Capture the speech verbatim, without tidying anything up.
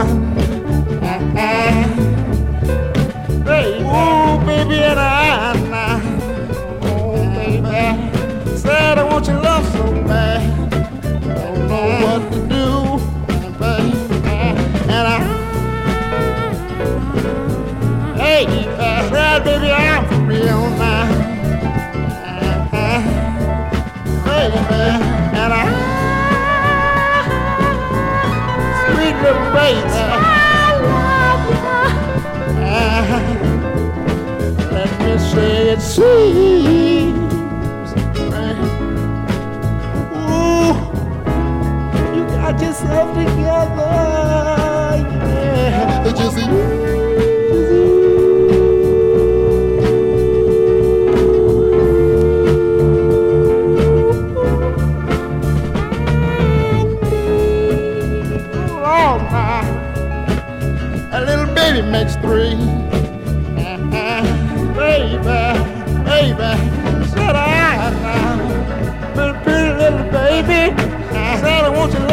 one. Baby. Ooh, baby, and I, I, oh, baby, said I want your love so bad. Don't know what to do, baby. And I, hey, I said, baby, I'm for real now. Baby, and I, sweet little baby. Let me say it seems, ooh, you got yourself together, yeah. Just oh, my, a little baby makes three. Baby, baby, said I, pretty, pretty little baby, I said I want you to